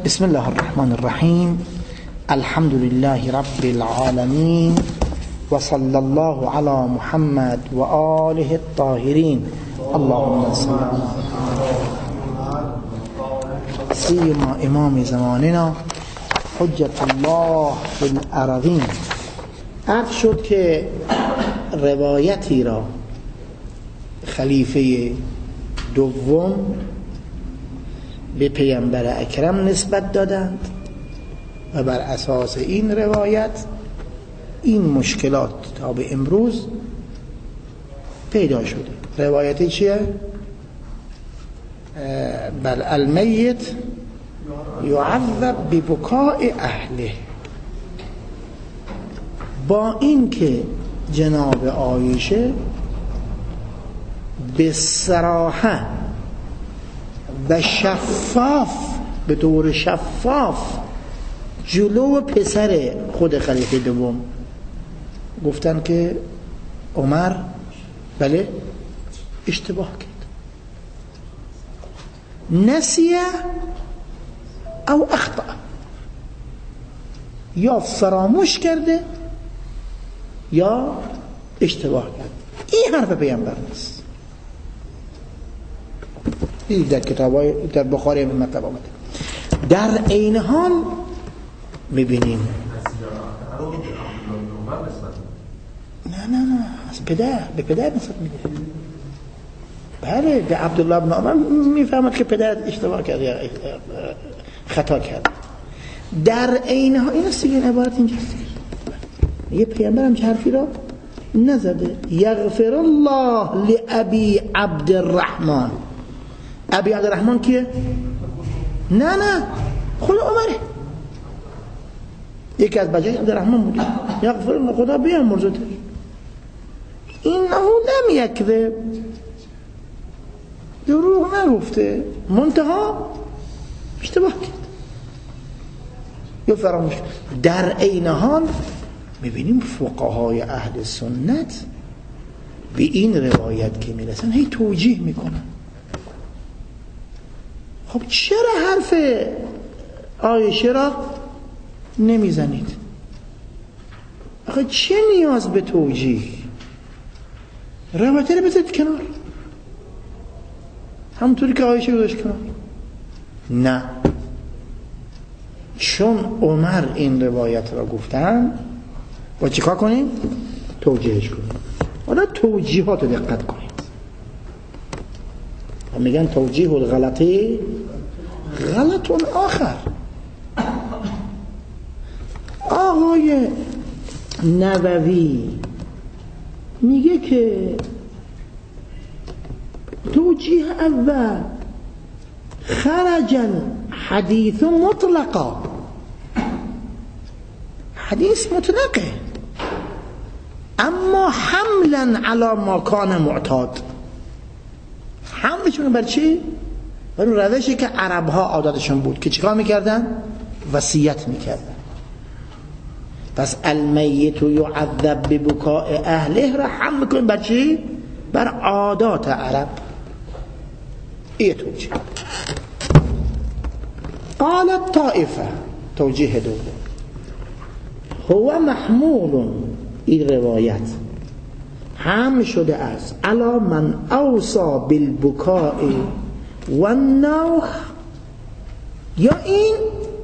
بسم الله الرحمن الرحيم. الحمد لله رب العالمين، وصلى الله على محمد وآله الطاهرين. اللهم صل على سيما امام زماننا حجة الله في الأرضين. عرض شد که روایتی را خلیفه دوم به پیامبر اکرم نسبت دادند و بر اساس این روایت این مشکلات تا به امروز پیدا شده. روایتی چیه؟ بل المیت یعذب ببکاء اهله. با این که جناب عایشه به صراحه و شفاف، به طور شفاف جلو پسر خود خلیفه دوم گفتن که عمر بله اشتباه کرد، نسیه او اخطأ، یا فراموش کرده یا اشتباه کرد. این حرف پیامبر نیست. این در کتابای در بخاری هم مطلب آمده. در این حال میبینیم نه از پدر به پدر نسبت میده. بله به عبدالله بن عمر میفهمد که پدر اشتباه کرد یا خطا کرد. در این حال این است دیگه، عبارت اینجاست. یه پیامبر هم حرفی را نزده. یغفر الله لابی عبدالرحمن. ابی عبدالرحمن کیه؟ نه خود عمره. یکی از بچه‌ش عبدالرحمن بود. یغفر الله، خدا بیامرزه. اینه لم یکذب، دروغ نگفته، منتها اشتباه کرد یا فراموش کرد. در این حال میبینیم فقهای اهل سنت به این روایت که میرسن هی توجیه میکنن. خب چرا حرف عایشه را نمیزنید؟ آخه چه نیاز به توجیه؟ روایت رو بذارید کنار، همونطوری که عایشه گذاشت کنار. نه، چون عمر این روایت را گفتن با چیکار کنیم؟ توجیهش کنیم. حالا توجیهات رو دقت کنید. میگن توجیه الغلطی غلط آخر. آقای نووی میگه که توجیه اول خرجا حدیث مطلقا، حدیث مطلقه اما حملا علی ما کان معتاد. حملشون بر چی؟ بر اون روشی که عربها عادتشون بود که چیکار میکردن؟ وصیت میکردن. پس المیت یعذب ببکاء اهله را حمل میکنیم بر چی؟ بر عادات عرب. این توجیه. قالت طائفه، توجیه دوم، هو محمول، این روایت حمل شده است علی من اوصا بالبکاء والنوح، یا این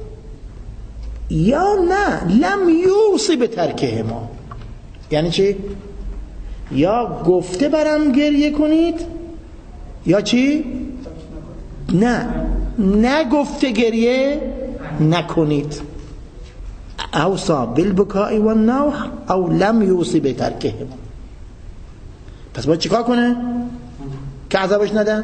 یا نه لم یوصی به ترکهما. یعنی چی؟ یا گفته برام گریه کنید یا چی؟ نه گفته گریه نکنید. اوصا بالبکاء والنوح او لم یوصی به ترکهما. پس باید چیکار کنه؟ که عذابش ندن؟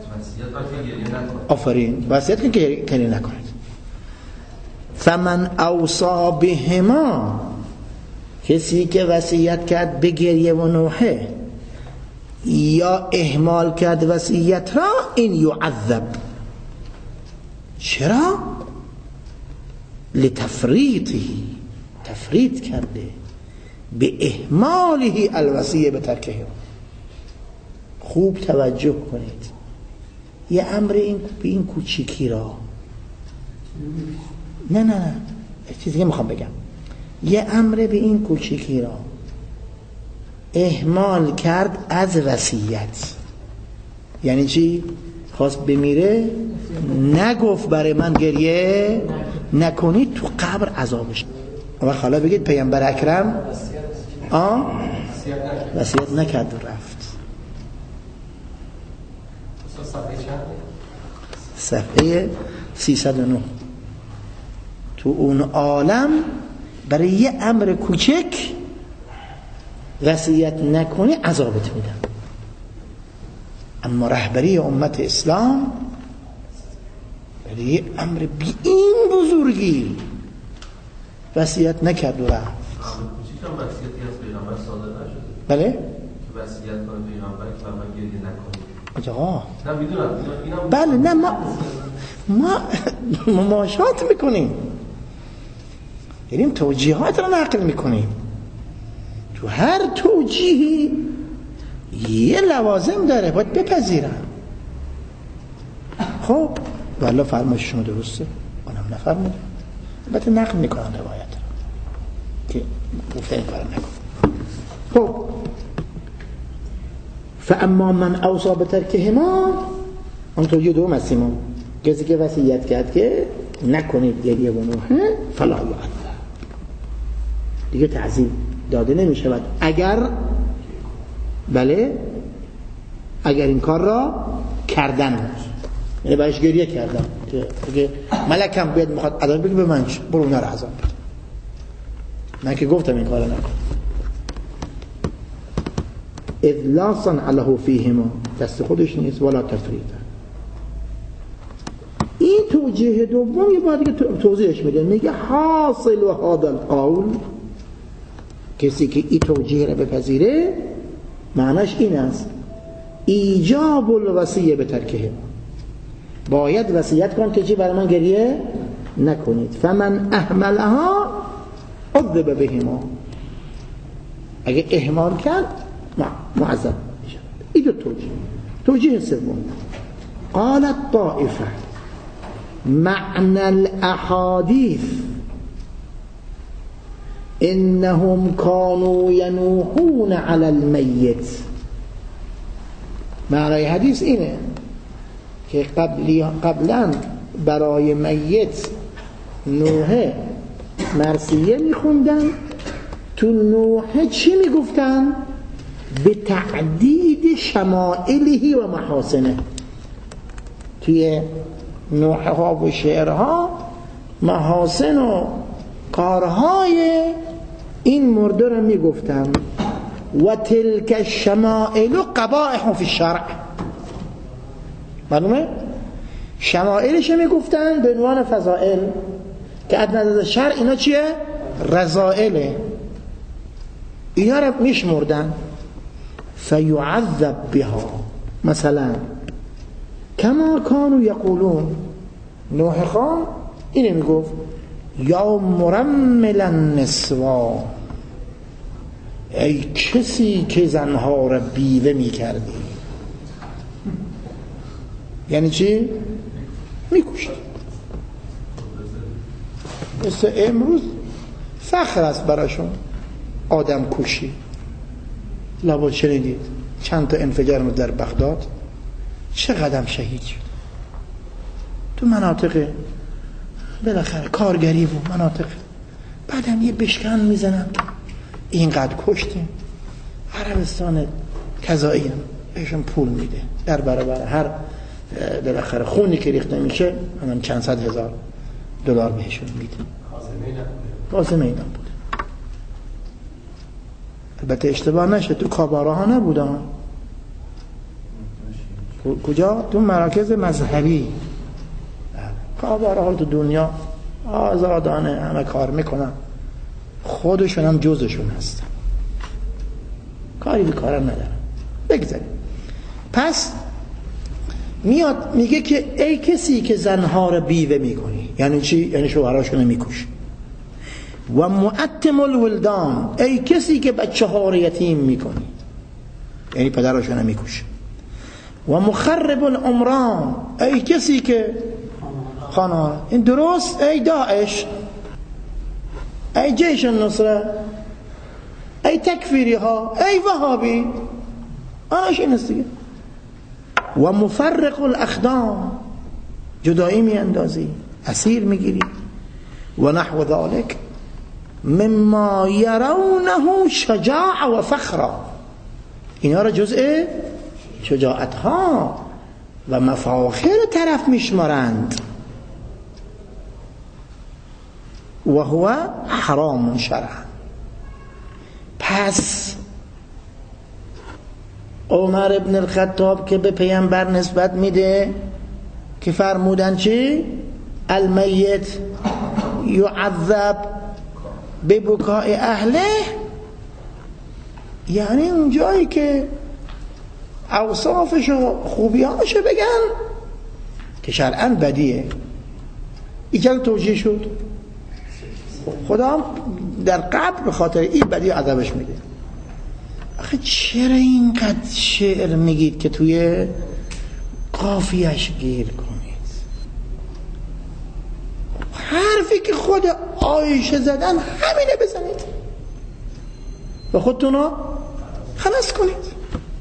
آفرین، وصیت کن که گریه نکنید. فمن اوصا بهما، کسی که وصیت کرد به گریه و نوحه یا اهمال کرد وصیت را، این یعذب. چرا؟ لتفریطی، تفریط کرده، به اهماله الوصیه به ترکه. خوب توجه کنید، یه امر این کوچیکی را نه چیزی که میخوام بگم، یه امر به این کوچیکی را اهمال کرد از وصیت. یعنی چی؟ خواست بمیره، نگفت برای من گریه نکنید تو قبر عذابش. و حالا بگید پیامبر اکرم وصیت نکرد و رفت. صفحه 309. تو اون عالم برای یه امر کوچک وصیت نکنی عذابت میدن، اما رهبری امت اسلام برای یه امر بی این بزرگی وصیت نکرد و رفت. بله؟ وصیت کنه پیغمبر که من گریه نکنید. آقا نه میدونم. بله نه ما مماشات میکنیم، یعنی توجیهات رو نقل میکنیم. تو هر توجیهی یه لوازم داره باید بپذیرن. خب والله فرمایش شما درسته، اونم نفرموده، البته نقل میکنن روایت رو که گفته این کار نکن. خب فاما من اوصى بترکهما، اون توجیه دوم هستیم، کسی که وصیت کرد که نکنید گریه و نوحه فلا یعذب، دیگه تعذیب داده نمی شود اگر اگر این کار را کردن، یعنی باش گریه کردن که ملکم بیاد میخواد عذاب بگه به من برو اونا رو عذاب بده، من که گفتم این کار رو نکن. اذ لا صنع له فیهما، دست خودش نیست، ولا تفریط. این توجیه دوم یه بار دیگه توضیحش میده، میگه حاصل و هذا القول، کسی که این توجیه رو بپذیره معناش این است ایجاب الوصیه به ترکه، باید وصیت کن که چی برای من گریه نکنید. فمن اهملها عذب بهما، اگه اهمال کرد معذب میشه. این دو توجیه سوم. قالت طائفه معنى الاحاديث انهم كانوا ينوحون على الميت. معنای حدیث اینه که قبلا برای میت نوحه مرثیه میخوندن، تو نوحه چی میگفتن؟ به تعدید شمائله و محاسنه. توی نوحه ها و شعرها محاسن و کارهای این مرده رو میگفتن. و تلک الشمائل قبائح فی الشرع، معلومه؟ شمائلش میگفتن به عنوان فضائل که از نظر شرع اینا چیه؟ رذائله، اینا رو میشمردن. فیعذب بها، مثلا کما کانوا یقولون، نوح خان اینه میگفت یا مرمل النسوا، ای کسی که زنها را بیوه میکردی. یعنی چی؟ میکشت. مثل امروز فخر است براشون آدم کشی. لابد شنیدید چند تا انفجار در بغداد چه قدم شهید شد تو مناطق بالاخره کارگری و مناطق، بعدم یه بشکن میزنن اینقدر کشتیم. عربستان کذایی هم بهشون پول میده در برابر هر بالاخره خونی که ریخته میشه همون چند صد هزار دلار بهشون میده. قاسمه اینا بود. البته اشتباه نشه، تو کاباره ها نبودن. کجا؟ تو مراکز مذهبی. کاباره ها تو دنیا آزادانه همه کار میکنن، خودشون هم جزشون هستن، کاری به کارم ندارن. بگذاریم. پس میاد میگه که ای کسی که زنها رو بیوه میکنی، یعنی چی؟ یعنی شوهراشون رو میکشی. و معتم الولدان، ای کسی که بچه ها رو یتیم میکنی، یعنی پدراشون رو میکشی. و مخرب العمران، ای کسی که خانوار این درست ای داعش، ای جیش النصره، ای تکفیری ها، ای وهابی، آناش این است دیگه. و مفرق الاخدام، جدایی می اندازی، اسیر میگیری. و نحو ذلك مما يرونه شجاع و فخرا، اینا را جزء شجاعت ها و مفاخر طرف میشمارند. و هو حرام شرعا. پس عمر ابن الخطاب که به پیامبر نسبت میده که فرمودن چی؟ المیت یعذب ببکاء اهله، یعنی اون جایی که اوصافش و خوبیاشو بگن که شرعاً بدیه، این توجیه شد. خدا در قبر به خاطر این بدی عذابش میده. آخه چرا اینقدر شعر میگید که توی قافیه‌اش گیر کنید؟ حرفی که خود عایشه زدن همینه بزنید و خودتونو خلاص کنید.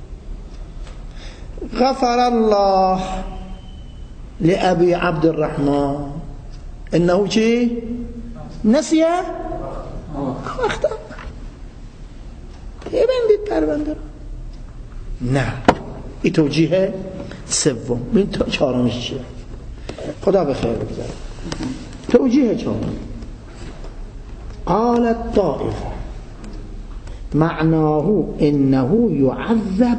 غفر الله لأبي عبد الرحمن انه چی؟ نسیه اخطا. ببندید پرونده رو. نه، این توجیه سوم. این چهارمش چیه؟ خدا بخیر بگذاره. توجیه چهارم، قالت طائفه معناه انه يعذب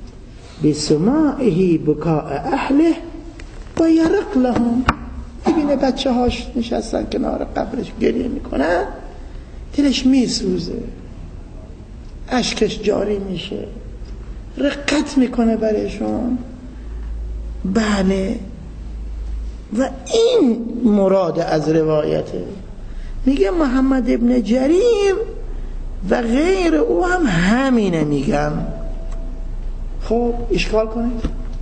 بسماعه بكاء اهله و یرق لهم. ببینه بچه هاش نشستن کنار قبرش گریه میکنن، دلش میسوزه، اشکش جاری میشه، رقت میکنه برشون. بله، و این مراد از روایته. میگه محمد ابن جریر و غیر او هم همینه میگن. خب اشکال کنید.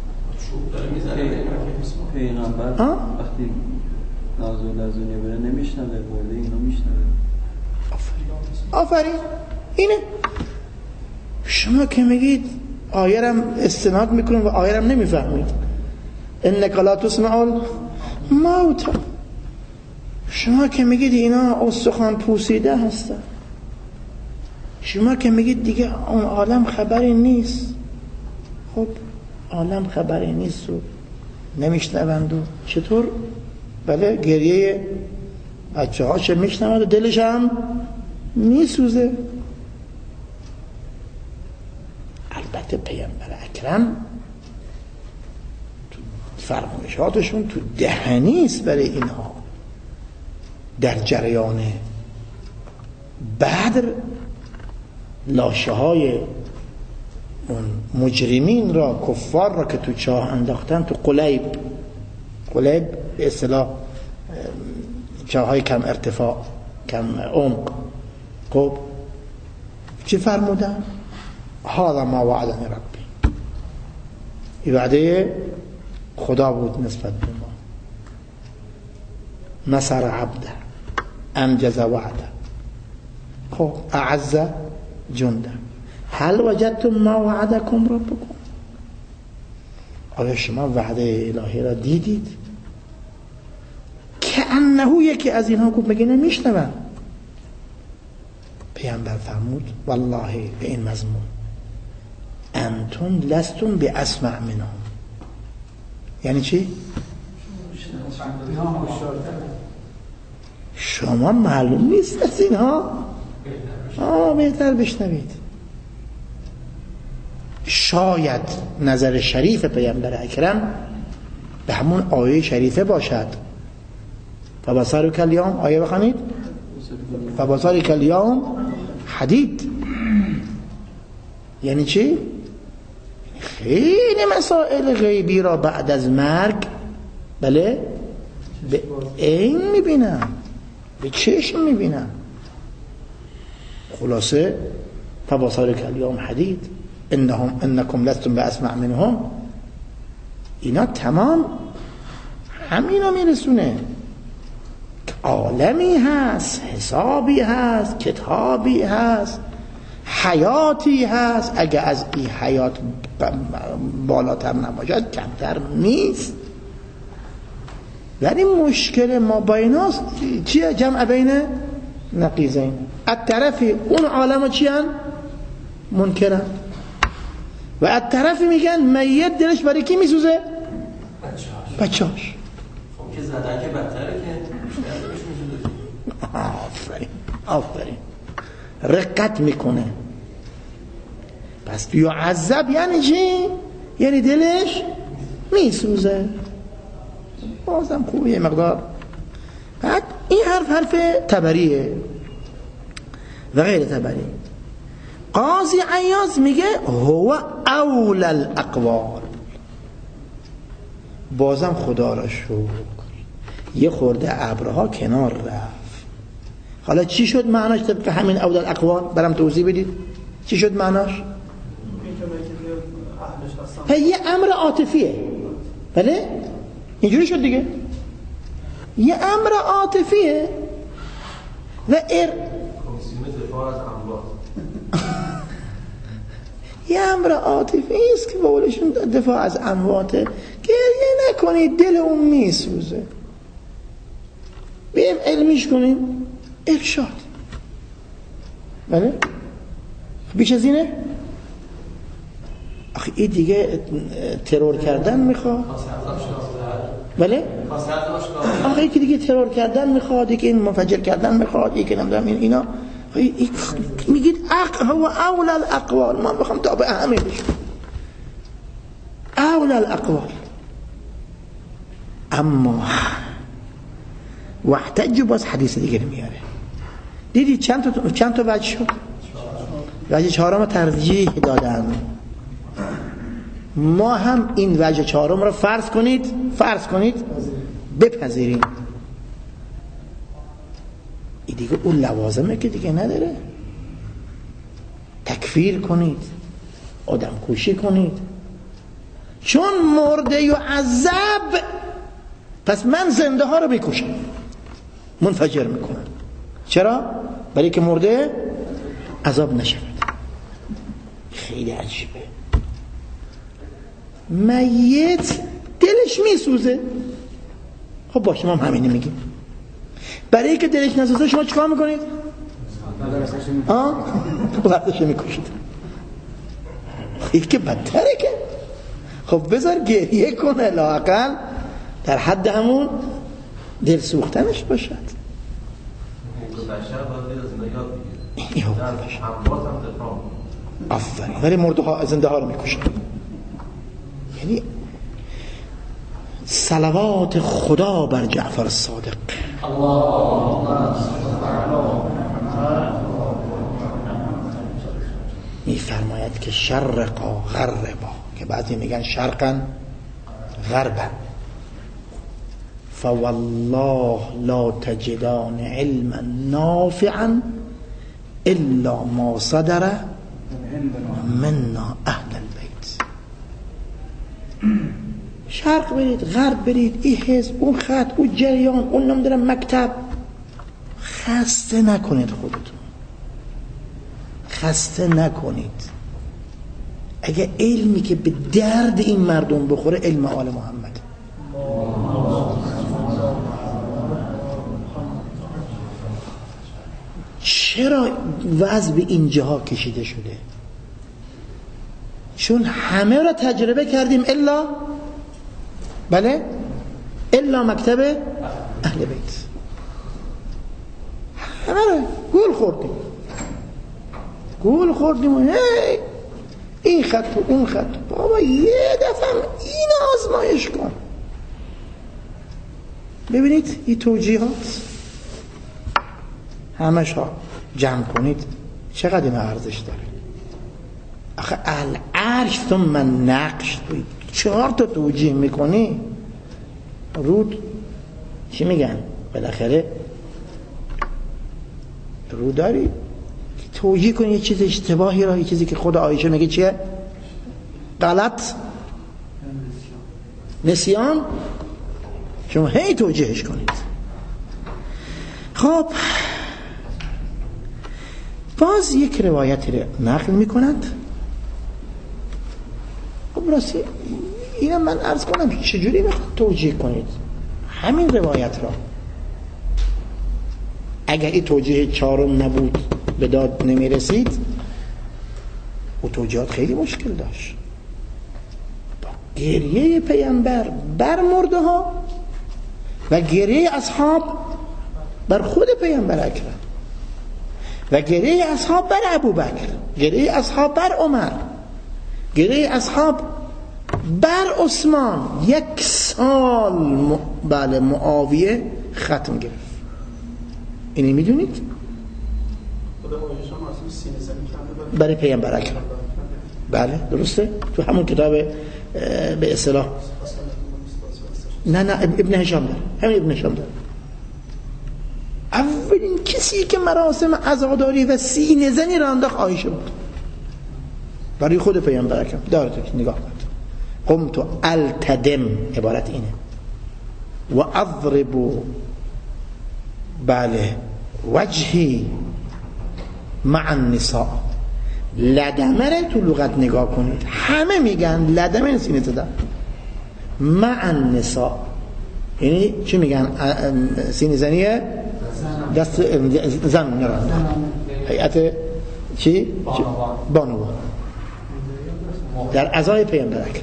پیغمبر وقتی نازل لزونی بره نمیشنوه، برده اینو میشنوه. آفرین. اینه. شما که میگید آیه رم استناد میکنید و آیه رم نمیفهمید. انک لا تسمع الموتى. شما که میگید اینا استخوان پوسیده هستن، شما که میگید دیگه اون عالم خبری نیست. خب عالم خبری نیست و نمیشنوند و چطور؟ بله، گریه بچه هاش میشنوند و دلش هم میسوزه. البته پیامبر اکرم فرمایشاتشون تو دهنیست برای اینها. در جریان بدر لاشه های اون مجرمین را، کفار را که تو چاه انداختن، تو قلیب به اصطلاح چاه های کم ارتفاع، کم عمق، خب چی فرمودن؟ هذا ما وعدنی ربی. این وعده خدا بود نسبت به ما. نصر عبده، انجز وعده. خب اعز جنده. هل وجدتم ما وعدکم ربکم؟ آیا شما وعده الهی را دیدید؟ که انه یکی از اینها گفت مگه نمیشنون؟ پیامبر فرمود والله به این مضمون انتم لستم باسمع منهم. یعنی چی؟ شما معلوم نیست از اینها بهتر بشنوید. شاید نظر شریف پیامبر اکرم به همون آیه شریفه باشد. فبصرک الیوم، آیه بخونید، فبصرک الیوم حدید. یعنی چی؟ خیلی مسائل غیبی را بعد از مرگ بله به عین میبینم، به چشم میبینم. خلاصه فبصرک الیوم حدید، انکم لستم باسمع منهم. اینا تمام همینو میرسونه. عالمی هست، حسابی هست، کتابی هست، حیاتی هست. اگه از این حیات بالاتر نباشد کمتر نیست. ولی مشکل ما با ایناست چیه؟ جمع بین نقیضین. از طرفی اون عالم چی هن؟ منکرن، و از طرفی میگن میت دلش برای کی میسوزه؟ بچه‌هاش. خب که زدن که بدتره که آفرین رقت میکنه. پس یعذب یعنی چی؟ یعنی دلش میسوزه. بازم خوبه یه مقدار. بعد این حرف تبریه و غیر تبری. قاضی عیاض میگه هو اول الاقوال. بازم خدا را شکر یه خورده ابرها کنار رفت. حالا چی شد معناش طبق همین اول الاقوال؟ برام توضیح بدید چی شد معناش؟ یه امر عاطفیه. بله اینجوری شد دیگه. یه امر عاطفیه و دفاع از اموات. یه امر عاطفی است که بقولشون دفاع از امواته. گریه نکنید دل اون میسوزه، بیم علمیش کنیم. ارشاد. بله بیش از اینه؟ آخه این دیگه ترور کردن میخواد. بله آخه یکی دیگه ترور کردن میخواد، یکی این منفجر کردن میخواد، یکی نمیدونم اینا. میگید هو اول الاقوال. ما میخوام تابع همه بشیم اول الاقوال. اما واحتج باز حدیث دیگه میاره. دیدی چند تا وجه شد؟ وجه چهارم ترجیح دادن. ما هم این وجه چهارم رو فرض کنید بپذیریم. این دیگه اون لوازمه که دیگه نداره. تکفیر کنید، آدم کشی کنید، چون مرده یعذب پس من زنده ها رو بکشم، منفجر میکنم. چرا؟ برای که مرده عذاب نشود. خیلی عجیبه. میت دلش میسوزه. خب باشه ما هم همینی میگیم. برای که دلش نسوزه شما چیکار میکنید؟ وقتش میکشید. این که بدتره که. خب بذار گریه کنه، لااقل در حد همون دل سوختنش باشد. بشر باید دل از اینا یاد بگیره. در اموات هم دفاع. آفرین. ولی مرده ها زنده ها رو میکشن. یعنی صلوات خدا بر جعفر الصادق. میفرماید که شرقا غربا، که بعضی میگن شرقا غربا، فوالله لا تجدان علما نافعا الا ما صدر منا اهل البيت. شرق برید، غرب برید، این حزب، اون خط، اون جریان، اون نمیدونم مکتب، خسته نکنید خودتون، خسته نکنید. اگه علمی که به درد این مردم بخوره علم آل محمد. چرا وضع به اینجاها کشیده شده؟ چون همه را تجربه کردیم الا الا مکتب اهل بیت. همه را گول خوردیم و هی این خط و اون خط. بابا یه دفعه این آزمایش کن ببینید این توجیهات همش ها جمع کنید چقدر این ارزش داره. آخه العرش تو من نقش 4 تا توجیه میکنی رود چی میگن بالاخره رو داری توجیه کنی یه چیز اشتباهی را، یه چیزی که خود عایشه میگه چیه؟ غلط، نسیان. شما هی توجیهش کنید. خب باز یک روایتی رو نقل میکنند. خب راستی اینم من عرض کنم چجوری بخواد توجیه کنید همین روایت را؟ اگر این توجیه چهارم نبود به داد نمیرسید، او توجیهات خیلی مشکل داشت. با گریه پیامبر بر مرده ها و گریه اصحاب بر خود پیامبر اکرم و گریه اصحاب بر ابوبکر، گریه اصحاب بر عمر، گریه اصحاب بر عثمان، 1 سال بله معاویه ختم گرفت. اینی میدونید؟ برای پیامبر اکرم. بله درسته؟ تو همون کتاب به اصطلاح نه ابن هشام داره، همین ابن هشام داره. اولین کسی که مراسم عزاداری و سینه زنی را انداخت عایشه بود، برای خود پیامبر اکرم. داره تو نگاه کن. قمت التدم، عبارت اینه، و اضرب بله وجهی مع النساء. لدمه رو تو لغت نگاه کنید، همه میگن لدمه سینه تدم مع النساء، یعنی چی میگن؟ سینه زنیه دست زن نرانده، هیئت چی؟ بانوان در عزای پیامبر اکرم.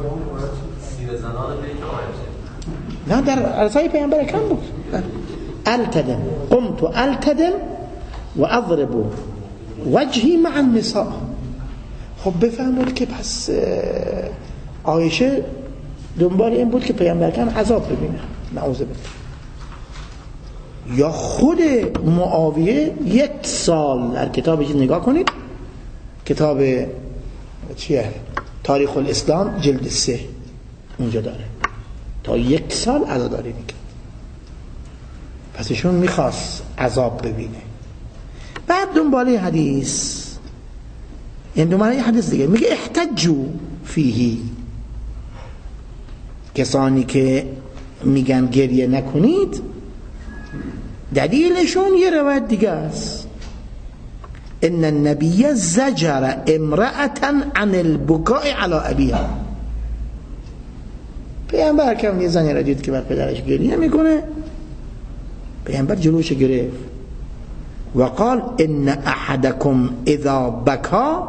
نه در عزای پیامبر اکرم بود. التدم، قمت التدم و اضرب وجهی مع النساء. خب بفهمید که پس عایشه دنبال این بود که پیامبر اکرم عذاب ببینه، نعوذ بالله. یا خود معاویه 1 سال، در کتابش نگاه کنید، کتاب چیه؟ تاریخ الاسلام جلد 3 اونجا داره، تا 1 سال عزاداری میکرد. پس ایشون میخواست عذاب ببینه. بعد دنباله حدیث، این دنباله حدیث دیگه میگه احتجوا فیه، کسانی که میگن گریه نکنید دلیلشون یه روایت دیگه است. ان النبی زجر امرأة عن البكاء على ابيها. پیامبر کم یه زنی را دید که بر پدرش گریه میکنه، پیامبر جلوش گرفت و قال ان احدكم اذا بكى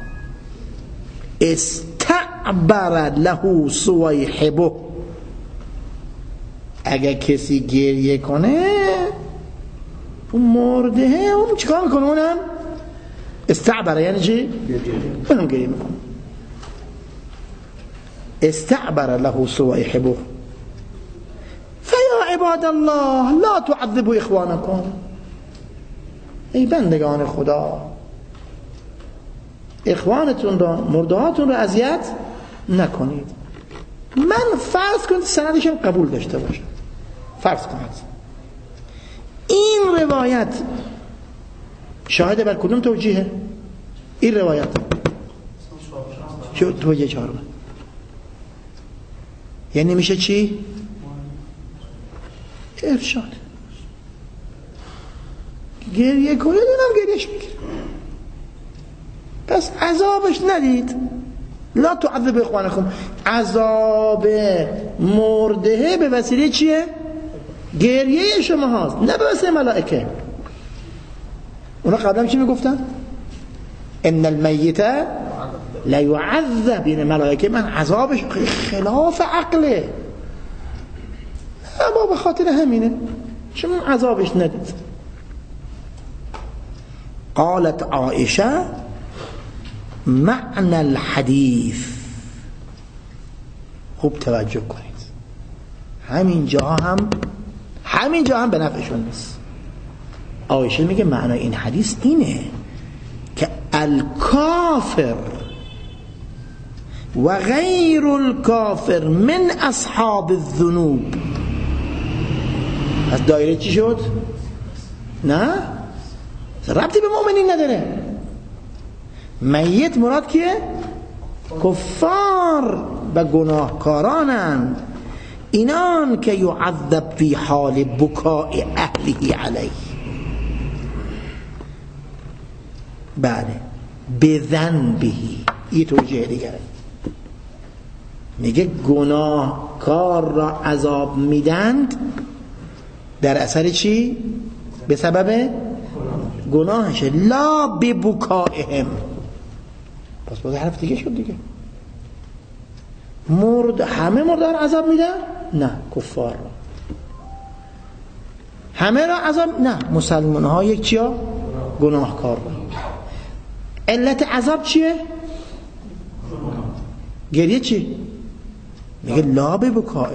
استعبر له صويحبه. اگه کسی گریه کنه اون مرده اون چیکار میکنه؟ اونم استعبر یعنی چی؟ اونم گریه میکنه. استعبر له صويحبه فیا عباد الله لا تعذبوا اخوانكم. ای بندگان خدا، اخوانتون را، مردهاتون را اذیت نکنید. من فرض کنید سندشم قبول داشته باشم، فرض کنید این روایت شاهد بر کدوم توجیهه؟ این روایت چه توجیه چهارم؟ یعنی میشه چی؟ ارشاد. گریه کنه دونم گریهش میگیره. پس عذابش ندید. لا تعذب اخوانکم. عذاب مرده به وسیله چیه؟ گریه شما هاست، نه به وسیله ملائکه. اونا قبلا چی میگفتن؟ ان المیت لا يعذب، این ملائکه من عذابش خلاف عقله، اما به خاطر همینه شما عذابش ندید. قالت عائشه معنى الحديث. خوب توجه کنید، همین جا هم به نفعشون نیست. عایشه میگه معنای این حدیث اینه که الکافر و غیر الکافر من اصحاب الذنوب. از دایره چی شد؟ نه ربطی به مؤمنین نداره. میت مراد کیه؟ کفار و گناهکارانند اینان که یعذب فی حال بکاء اهله علیه. بله بذنبهی. این توجیه دیگره، میگه گناهکار را عذاب میدند در اثر چی؟ به سبب گناهشه، لا ببکائهم. پس باید حرف دیگه شد دیگه. همه مردار عذاب میدن؟ نه، کفار را. همه را عذاب؟ نه، مسلمان ها یک چیا؟ گناهکار را. علت عذاب چیه؟ گریه چی؟ میگه لا ببکائه.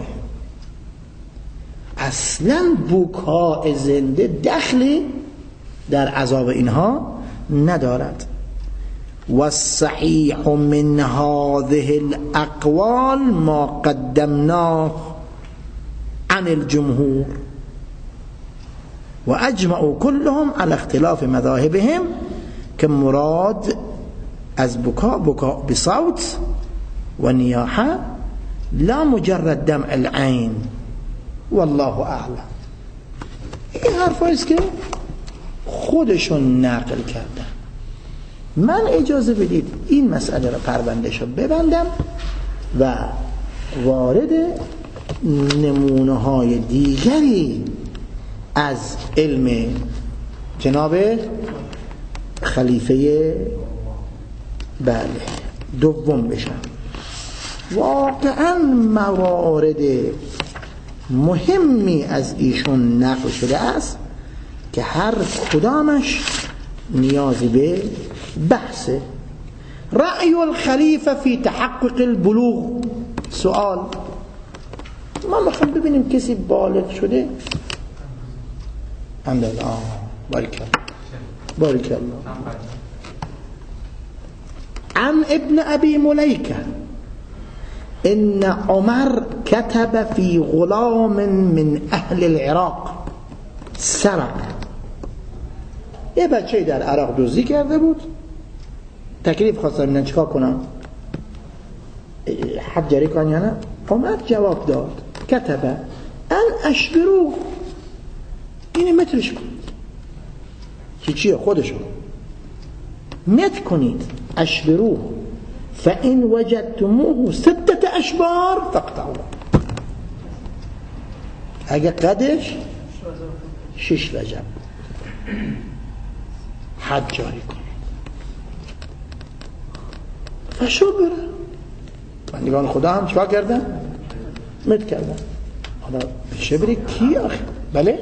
اصلا بکاء زنده دخلی در عذاب اینها ندارد. والصحيح من هذه الأقوال ما قدمناه عن الجمهور وأجمعوا كلهم على اختلاف مذاهبهم كمراد از بكاء بصوت ونياحة لا مجرد دمع العين والله أعلم. این حرفاییست که خودشون نقل کردن. من اجازه بدید این مسئله را پروندهشو ببندم و وارد نمونه های دیگری از علم جناب خلیفه بله دوم بشم. واقعا موارد مهمی از ایشون نقل شده است که هر کدامش نیازی به بحثه. رأی الخلیفه فی تحقق البلوغ. سوال، ما میخوام ببینیم کسی بالغ شده. الحمدلله. بارک الله. عن ابن ابي مليكة ان عمر كتب في غلام من اهل العراق سرق. یه بچه در عراق دزدی کرده بود، تکلیف خواستن ببینن چیکار کنن، حد جاری کنن یا نه. عمر جواب داد کتب ان اشبرو، اینه مترش کنید. چیه؟ خودشو مت کنید. اشبرو فان وجدتموه 6 اشبار فاقطعوه. اگه قدش 6 وجب حد جاری کنید. فشو بره. بندگان خدا هم چیکار کردن؟ مت کردن. حالا بشه بره کی آخه؟ بله؟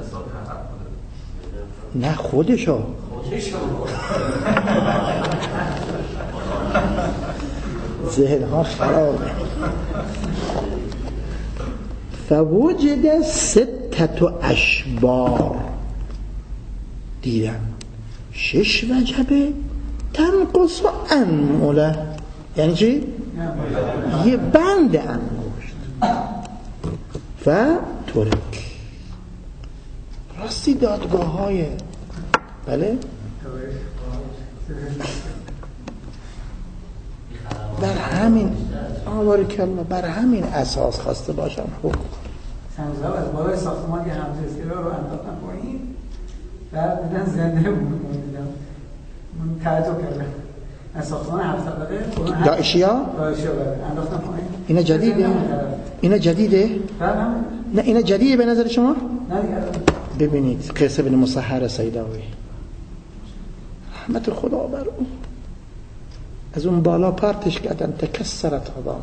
نه خودشو. ذهن ها خرابه. فوجد 6 اشبار. دیدم 6 وجبه تنقص انمله. یعنی چی؟ یه بند انگشت. فترک. راستی دادگاه های بله بر همین اساس خواسته باشم. خوب سمزاب از بالای ساختمان که همزیستی رو انداختن پایین، بعد دیدن زنده موندیدم. من تعجب کردم. از ساختمان 7 طبقه داعشیا انداختن پایین. اینا جدیده؟ نه اینا جدیده به نظر شما؟ نه دیگه. ببینید قصه بن مصحر سیداوی رحمت خدا بر او، از اون بالا پرتش کردن تکسرت عظامه.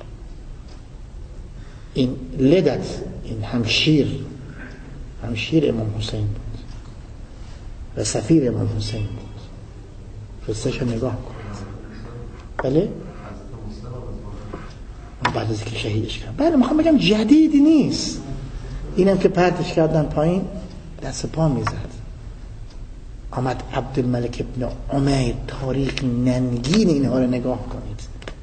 این لدت، این همشیر امام حسین بود و سفیر امام حسین بود. قصهش نگاه کنید. بله بعد از که شهیدش کردن. بله میخوام بگم جدید نیست. اینم که پرتش کردن پایین دست پا میزد. آمد عبدالملک ابن عمیر، تاریخ ننگین اینها رو نگاه کنید.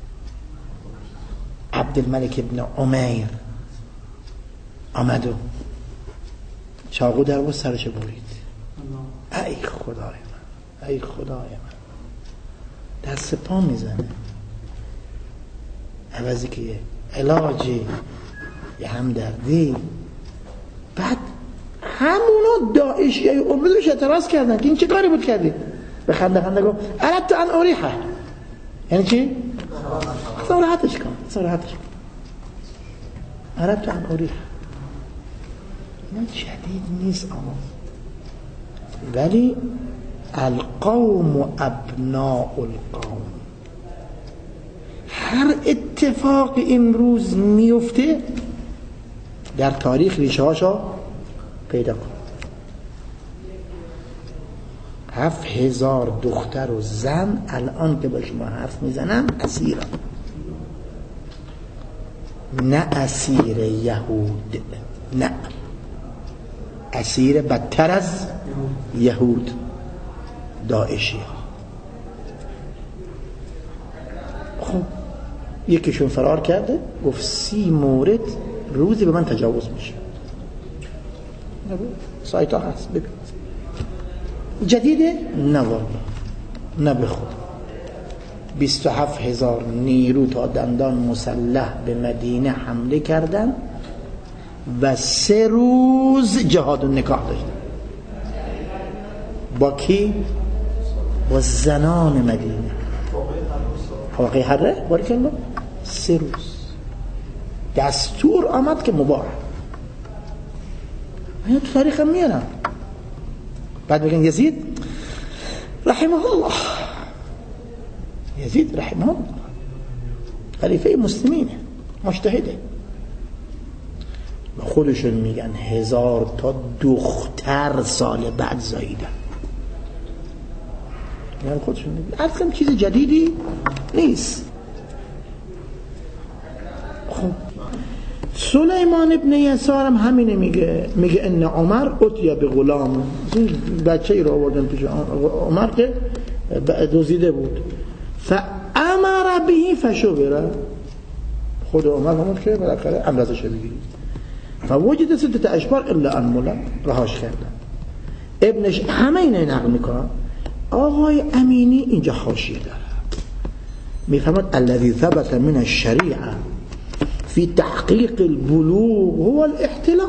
عبدالملک ابن عمیر آمد و چاقو در و سرش برید. ای خدای من دست پا میزنه. عوضی که علاجی یه همدردی. بعد همونا داعشیای امروزش اعتراض کردن که این چه کاری بود کردی؟ به خنده خنده گفت اردت ان اریحه، یعنی چی؟ صراحتش کن اردت ان اریحه. این شدید نیست اما، ولی القوم ابناء القوم. هر اتفاق امروز میفته در تاریخ ریشه هاشو پیدا کن. 7000 دختر و زن الان که با شما حرف میزنم اسیرن، نه اسیر یهود، نه اسیر بدتر از یهود، داعشی ها. خب یکیشون فرار کرده گفت 30 مورد روزی به من تجاوز میشه. سایت ها هست ببین. جدیده؟ نه والله، نه به خود. 27,000 نیرو تا دندان مسلح به مدینه حمله کردن و 3 روز جهاد و نکاح داشتن. با کی؟ با زنان مدینه. واقعی حره؟ باری که 3 روز دستور آمد که مباح. این تو تاریخ هم میارم. بعد بگن یزید رحمه الله، یزید رحمه الله خلیفه مسلمینه، مجتهده. و خودشون میگن 1000 تا دختر سال بعد زاییدن. یعنی خودشون میگن اصلا چیز جدیدی نیست. خب سلیمان ابن یسار هم همینه میگه ان عمر اتیا به غلام، بچه‌ای رو آوردن پیش عمر که دزدیده بود، فامر به فشبر. خود عمر همون که بالاخره امرزش بگیرید. فوجد 6 اشبار الا ان مولا، رهاش کردن. ابنش همه اینه نقل میکنن. آقای امینی اینجا حاشیه داره، میفهمد الذي ثبت من الشریعه في تحقيق البلوغ هو الاحتلام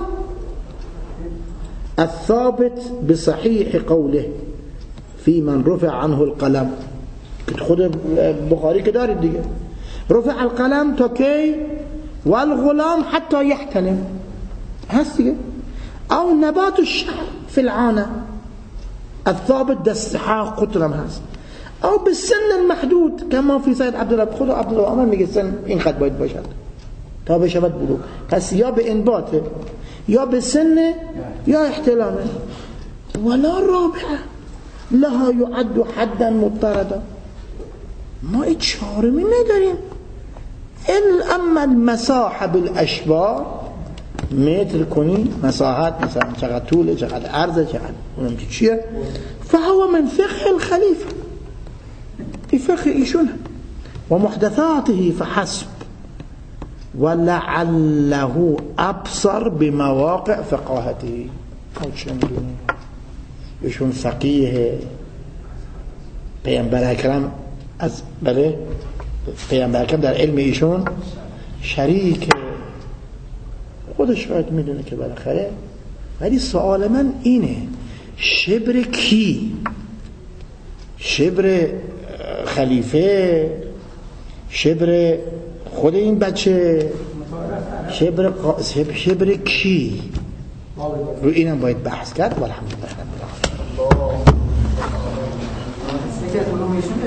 الثابت بصحيح قوله في من رفع عنه القلم. خود بخاری که دارید دیگه، رفع القلم تا کی؟ والغلام حتى يحتلم، هست دیگه. او نبات الشعر في العانه الثابت دستحاق قطرم هست. او بالسن المحدود كما في سيد عبد الله. خود عبد الله عمر میگه سن این قد باید باشد تا بشود بلوغ. پس یا به انباطه یا به سن یا احتلامه. ولا رابعه لها يعد حدا مضطردا. ما چارمی نداریم. اما المساحه بالاشبار، متر کنی مساحت، مثلا چقدر طوله، چقدر عرضه، چقدر اونم چیه، فهو من فقه الخلیفه، این فقه ایشونه و محدثاته فحسب ولعله ابصر بمواقع فقاهته. او چه میدونی ایشون فقیه، پیامبر اکرم از بله پیامبر اکرم در علم ایشون شریک، خودش شاید میدونه که بالاخره. ولی سوال من اینه شبر کی؟ شبر خلیفه، شبر خود این بچه، شبر کی؟ رو اینم باید بحث کرد. والحمدلله.